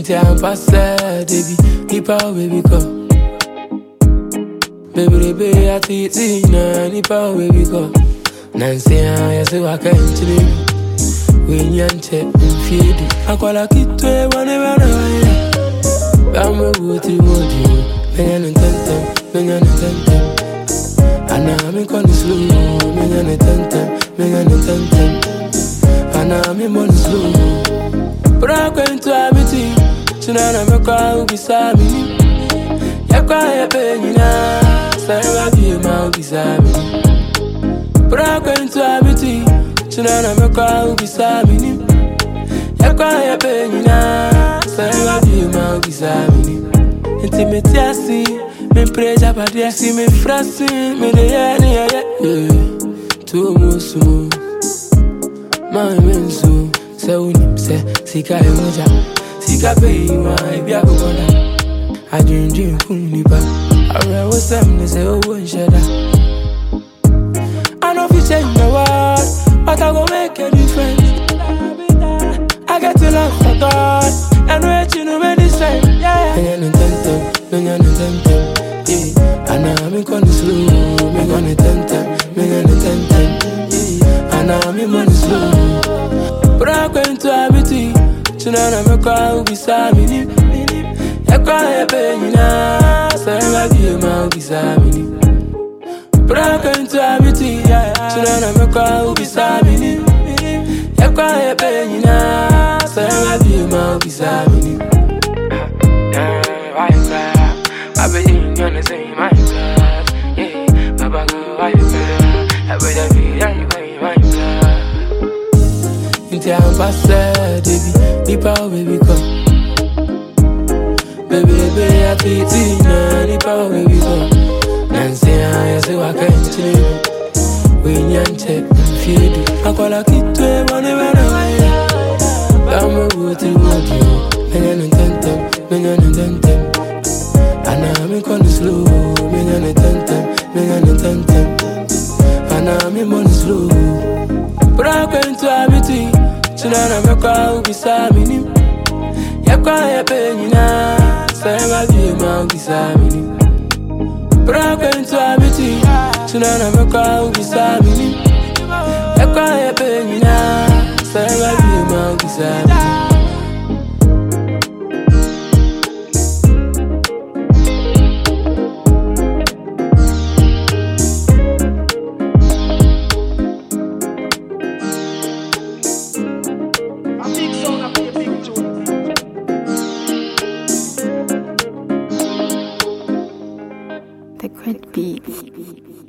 Inti ampasa, baby, nipa baby ko. Baby, baby, ati tina, nipa baby ko. Nancy, I say I can't sleep. When you check and feed, I call a kid to a one around. I'm a woody woody, Menyan and Tentem, Menyan and Tentem. And I'm in Connie Slow, Menyan and Tentem, Menyan and Tentem. And I'm in Money Slow. But I'm going to have it. Tonight I'm a crowd beside me. You're quiet, baby, now. Sarah, be a mouth beside me. But I'm going to have it. Tonight I'm a crowd beside me. You're quiet, baby, now. Sarah, be a mouth beside me. Intimate, I see. Me praise up at the see me frosting. Me the yeah. Too much. My mensu. So, say, Sika Emoja. Sika pay my Biagoda. I dream Kuniba. I was something say, oh, one shada. I know if you change the world, but I will make a difference. I get to love for God, and wait, you know, many say, yeah. And I'm in Connie Slow, me gonna tentem. And I'm in Money Slow. But I'm going to have it. Tonight I'm a crowd beside me. You're quiet, baby, now. Sarah, be a mouth beside me. But I'm going to have it. Tonight I'm a crowd beside me. You're quiet, baby, now. Sarah, be a mouth beside me. Why you cry? I bet you ain't gonna say my class. Yeah, Baba, why you cry? I bet I be young, why you cry? Inti ampasa, baby, nipa baby ko. Baby, baby, ati tina, nipa baby ko. Nancy, I say I can't sleep. When you check and feed, I call a kid to a one around. I'm a woody. Menyan and Tentem. And I'm in Connie Slow, Menyan and Tentem. And I'm in Money Slow. But I'm going to have it. Tonight I'm a crowd beside me. You're quiet, baby, now. Sarah, be a mouth beside me. But I'm going to have it. Tonight I'm a crowd beside me. You're quiet, baby, now. Sarah, be a mouth beside me. The Great Beats.